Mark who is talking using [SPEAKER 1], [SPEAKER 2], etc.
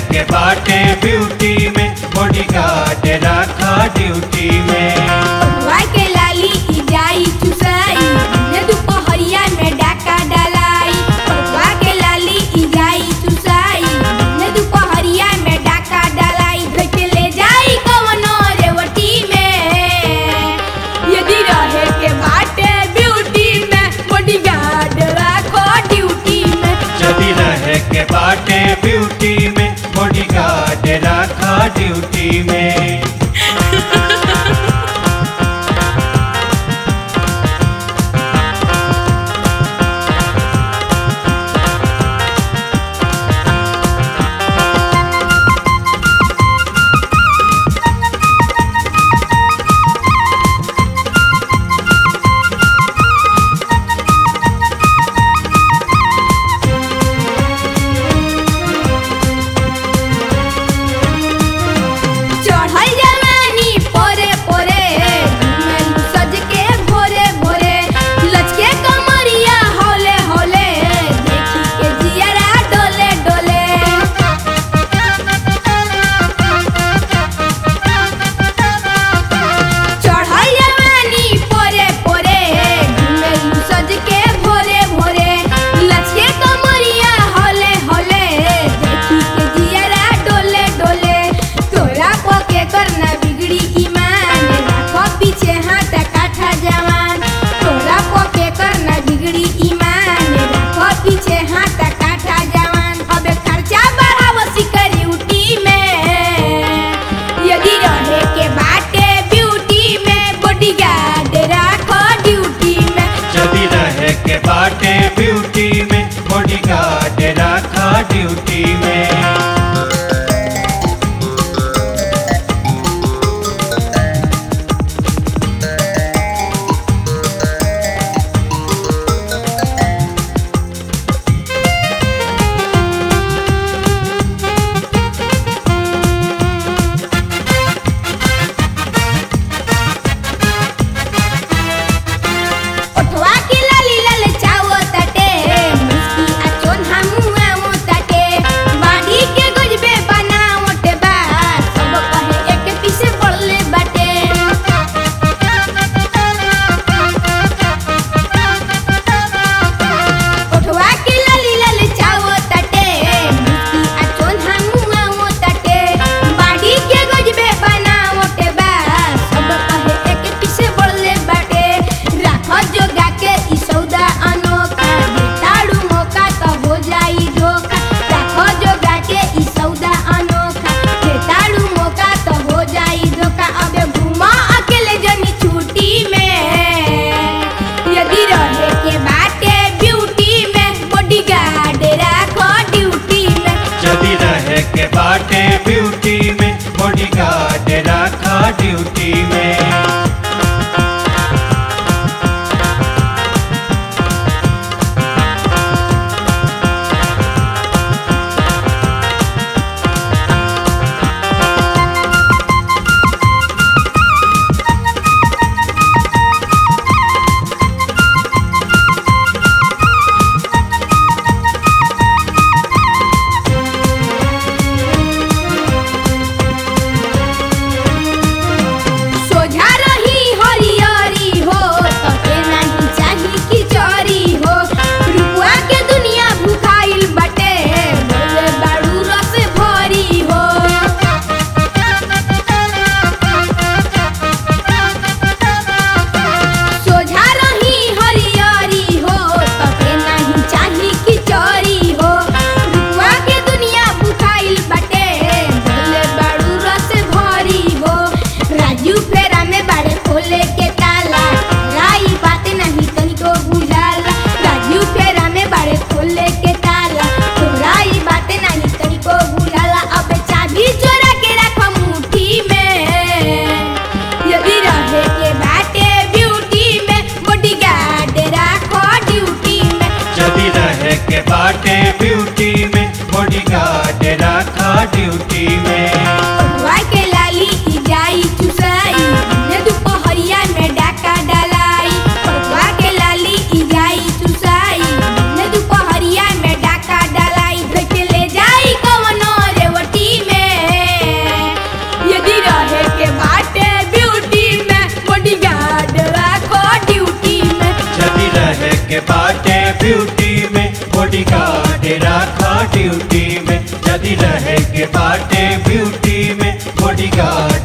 [SPEAKER 1] के बाटे ब्यूटी में, बॉडीगार्ड रखा ड्यूटी में।
[SPEAKER 2] ओठवा के लाली ई जाई चुसाई, ने दुपहरिया में डाका डलाई। ओठवा के लाली ई जाई चुसाई, ने दुपहरिया में डाका डलाई। धोई के ले जाई कवनो रेवटी में, यदि रहे के बाटे ब्यूटी में, बॉडीगार्ड रखो ड्यूटी में।
[SPEAKER 1] यदि रहे के बाटे ब्यूटी में, बॉडीगार्ड रखा ड्यूटी में।
[SPEAKER 2] चढ़ल
[SPEAKER 1] रेडी रहे के बाटे ब्यूटी में बॉडीगार्ड